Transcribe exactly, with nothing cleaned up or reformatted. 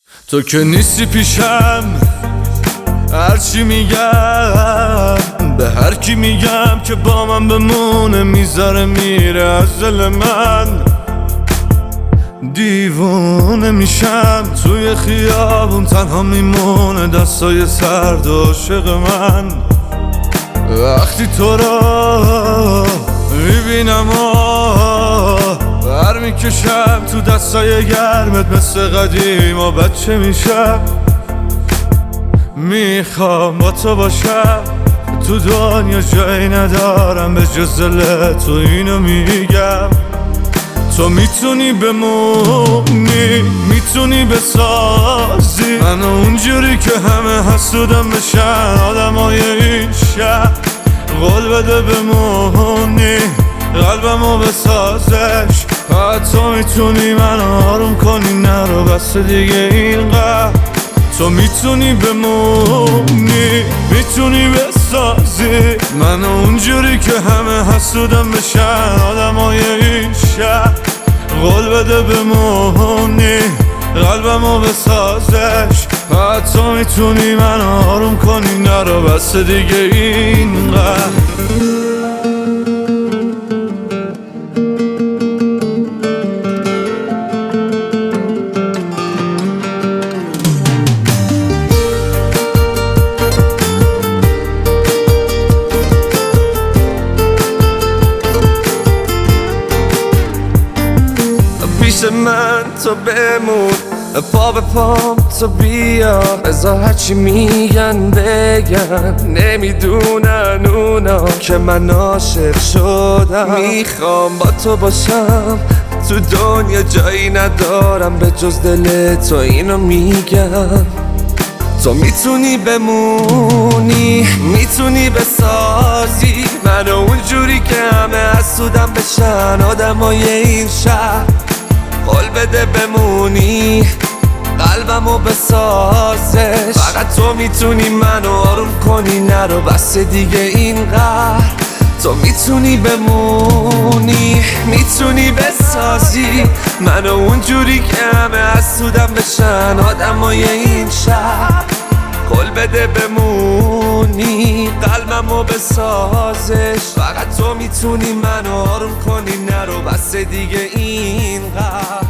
تو که نیستی پیشم، هرچی میگم به هر کی میگم که با من بمونه میذاره میره از دل من. دیوونه میشم توی خیابون تنها میمونه دستای سرد و عاشق من. وقتی تو را میبینم و بر میکشم تو دستای گرمت مثل قدیم و بچه میشم. میخوام با تو باشم، تو دنیا جایی ندارم به جز دل تو، اینو میگم. تو میتونی بمونی، میتونی بسازی منو اونجوری که همه حسودم بشن آدمای این شهر. قول بده بمونی، قلبمو بسازش. حتی میتونی منو آروم کنی، نرو بس دیگه اینقدر. تو میتونی بمونی، میتونی بسازی منو اونجوری که همه حسودم بشن آدمای این شهر. قول بده بمونی، قلبمو بسازش. حتی میتونی منو آروم کنی، نرو بس دیگه اینقدر. پیش من تو بمون، پا به پام تو بیا. ازا هرچی میگن بگن، نمیدونن اونا که من عاشق شدم. میخوام با تو باشم، تو دنیا جایی ندارم به جز دل تو، اینو میگم. تو میتونی بمونی، میتونی بسازی منو اونجوری که همه حسودم بشن آدمای این شهر. قول بده بمونی، قلبمو بسازش. فقط تو میتونی منو آروم کنی، نرو بس دیگه اینقدر. تو میتونی بمونی، میتونی بسازی منو اونجوری که همه حسودم بشن آدمای این شهر. قول بده بمونی، قلبمو بسازش. فقط تو میتونی منو آروم کنی، نرو بس دیگه اینقدر.